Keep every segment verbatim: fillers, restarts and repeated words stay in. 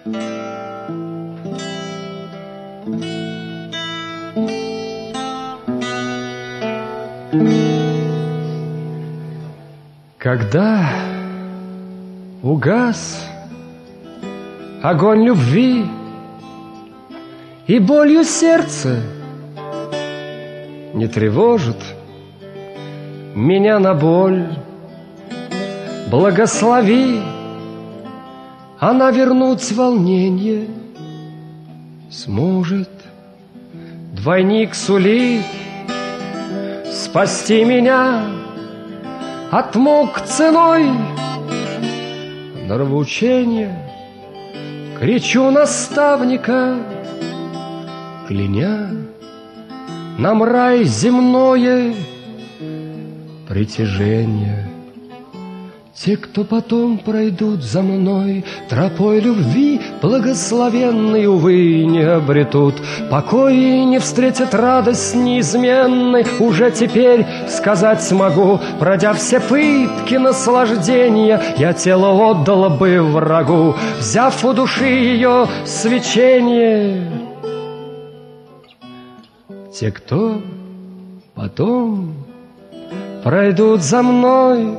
Когда угас огонь любви и болью сердце не тревожит меня на боль, благослови, она вернуть волнение сможет. Двойник сулит спасти меня от мук ценой нравоучения. Кричу наставника, кляня нам рай земное притяжение. Те, кто потом пройдут за мной тропой любви, благословенной, увы, не обретут покой и не встретят радость неизменной. Уже теперь сказать смогу, пройдя все пытки наслаждения, я тело отдала бы врагу, взяв у души ее свечение. Те, кто потом пройдут за мной,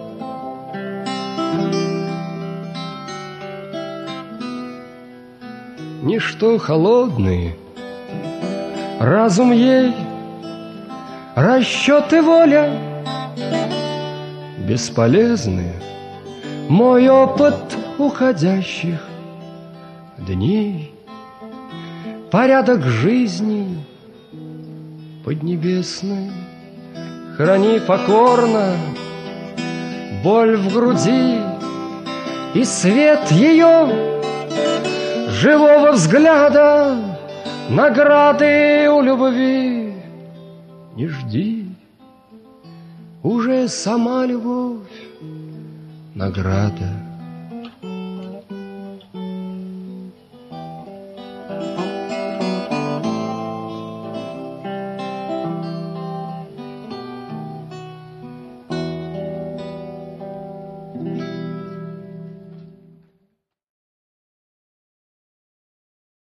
ничто холодные, разум ей, расчеты воля бесполезные, мой опыт уходящих дней, порядок жизни поднебесной. Храни покорно боль в груди и свет ее живого взгляда, награды у любви не жди, уже сама любовь награда.